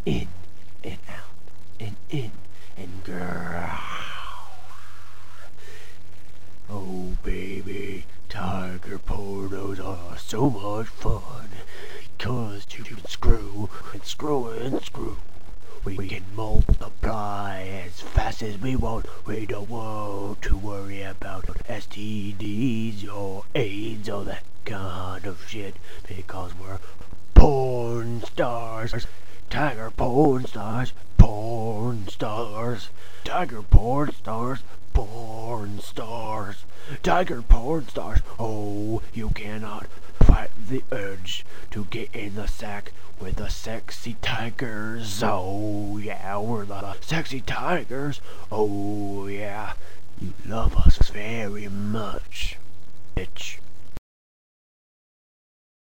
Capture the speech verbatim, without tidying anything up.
in and out and in and growl. Oh baby, tiger pornos are so much fun, because you can screw and screw and screw. We can multiply as fast as we want. We don't want to worry about S T Ds or AIDS or that kind of shit, because we're porn stars. Tiger porn stars, porn stars. Tiger porn stars, porn stars. Tiger porn stars. Oh, you cannot fight the urge to get in the sack with the sexy tigers. Oh yeah, we're the sexy tigers. Oh yeah, you love us very much, bitch.